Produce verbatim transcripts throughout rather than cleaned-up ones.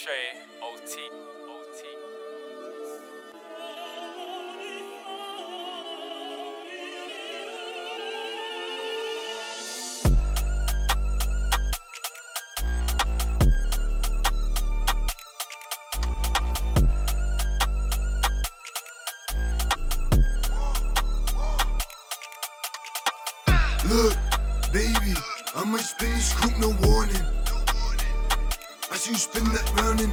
Trey, O T, O T. Look, baby, I might spin this coupe, no warning. I see you spin that roundin'.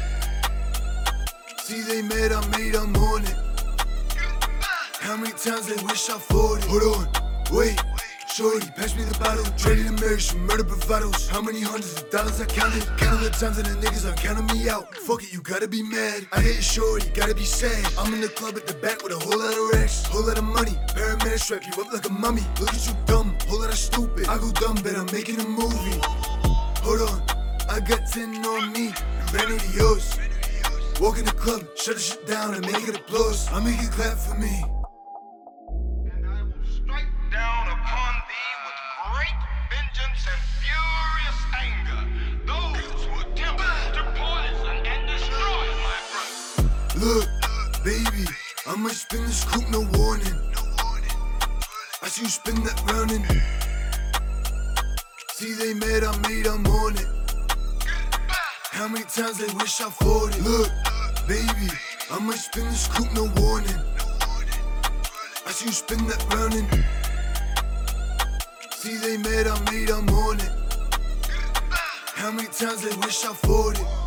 See they mad, I made, I'm on it. How many times they wish I fought it? Hold on, wait, shorty, pass me the bottle. Traded in marriage, some murder bravados. How many hundreds of dollars I counted? Counting the times that the niggas are counting me out. Fuck it, you gotta be mad. I hit shorty, gotta be sad. I'm in the club at the back with a whole lot of racks, whole lot of money. Paramedic strap you up like a mummy. Look at you dumb, whole lot of stupid. I go dumb, but I'm making a movie. Hold on, I got ten on me, and ready to yours. Walk in the club, shut the shit down and make it applause. I make it clap for me. And I will strike down upon thee with great vengeance and furious anger those who attempt to poison and destroy my brother. Look, baby, I might spin this coupe, no warning. I see you spin that roundin'. See they mad, I made, I'm on it. How many times they wish I fought it? Look, baby, I might spin this coupe, no warning. I see you spin that roundin'. See they mad, I made, I'm on it. How many times they wish I fought it?